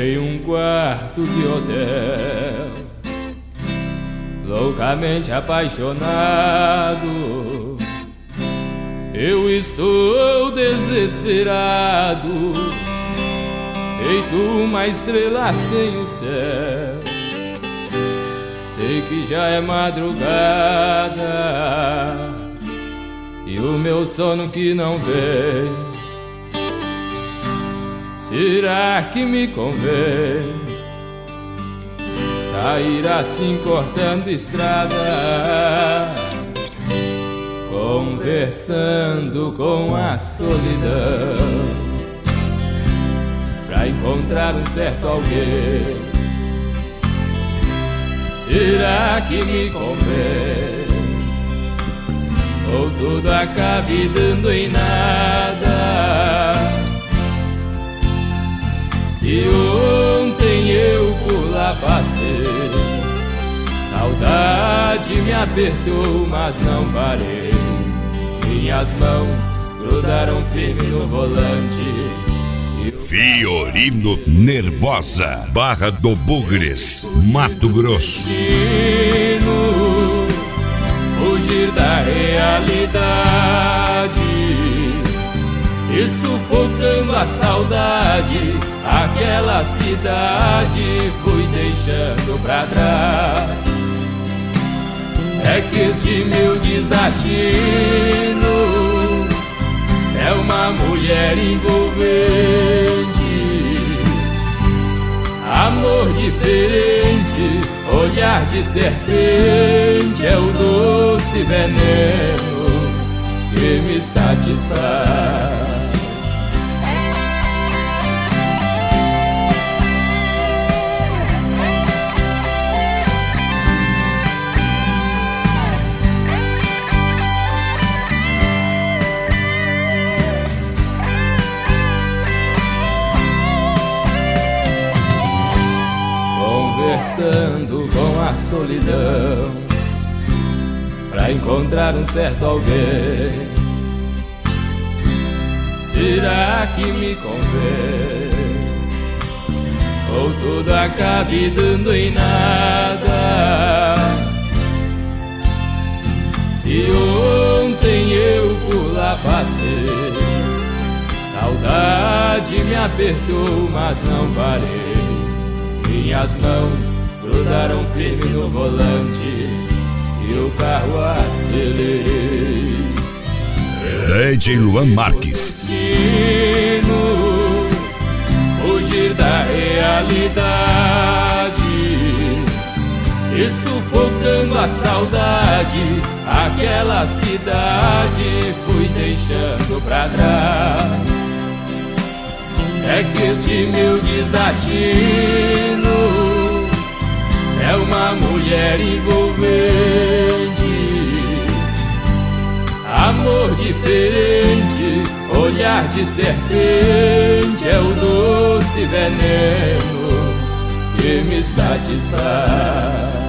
em um quarto de hotel, loucamente apaixonado. Eu estou desesperado, feito uma estrela sem o céu. Sei que já é madrugada e o meu sono que não vem. Será que me convém sair assim cortando estrada, conversando com a solidão, pra encontrar um certo alguém? Será que me convém, ou tudo acabe dando em nada? Se ontem eu por lá passei, saudade me apertou, mas não parei. Minhas mãos grudaram firme no volante. Fiorino Nervosa, Barra do Bugres, Mato Grosso. Fugir da realidade e sufocando a saudade, aquela cidade fui deixando pra trás. É que este meu desatino é uma mulher envolvente, amor diferente, olhar de serpente, é o doce veneno que me satisfaz. Conversando com a solidão, pra encontrar um certo alguém. Será que me convém, ou tudo acabe dando em nada? Se ontem eu por lá passei, saudade me apertou, mas não parei. Minhas mãos grudaram firme no volante e o carro acelerei. DJ Luan Marques. Fugir da realidade e sufocando a saudade, aquela cidade fui deixando pra trás. É que este meu desatino é uma mulher envolvente, amor diferente, olhar de serpente, é o doce veneno que me satisfaz.